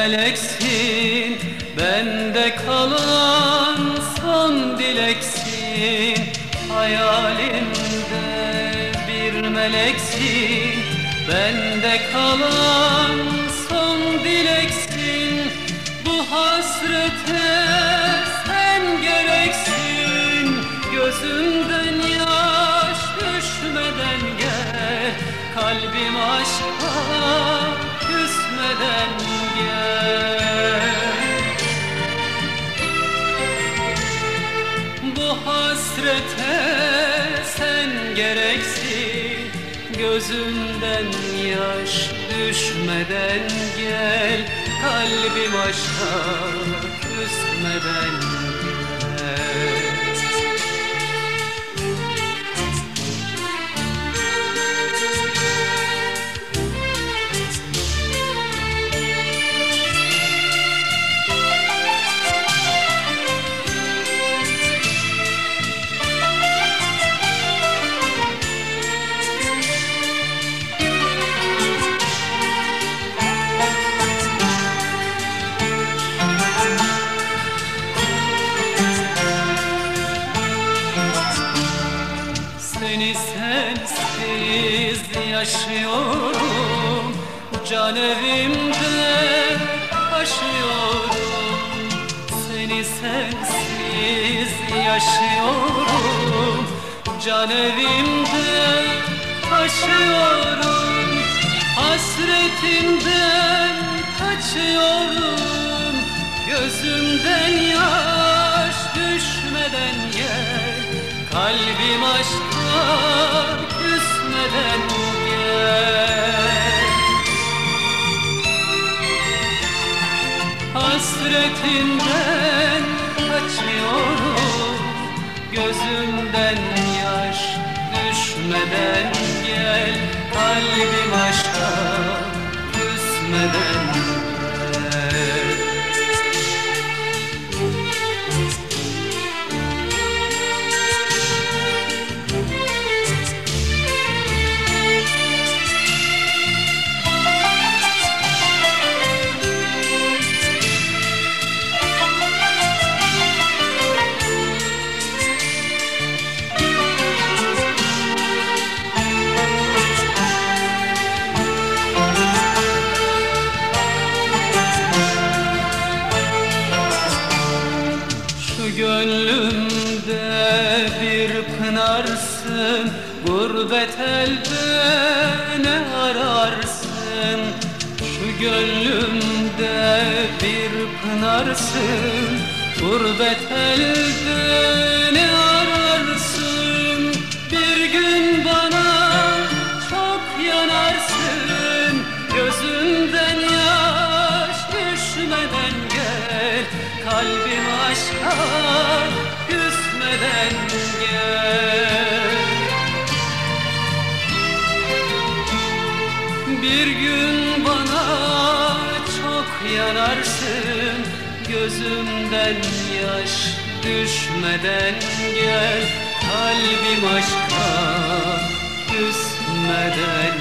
meleksin, bende kalan son dileksin. Hayalimde bir meleksin, bende kalan son dileksin. Bu hasrete sen gereksin, gözümden yaş düşmeden gel. Kalbim aşka küsmeden gel. Bu hasrete sen gereksin, gözümden yaş düşmeden gel. Kalbim aşka küsmeden gel. Seni sensiz yaşıyorum, can evimde taşıyorum. Seni sensiz yaşıyorum, can evimde taşıyorum. Hasretinden kaçıyorum, gözümden yaş düşmeden gel. Kalbim aşka küsmeden gel. Hasretinden kaçıyorum, gözümden yaş düşmeden gel. Kalbim aşka küsmeden gel. Gönlümde bir pınarsın, gurbet elde ne ararsın? Şu gönlümde bir pınarsın, gurbet elde ne ararsın? Bir gün bana çok yanarsın, gözümden yaş düşmeden gel. Kalbim aşka küsmeden gel. Bir gün bana çok yanarsın, gözümden yaş düşmeden gel. Kalbim aşka küsmeden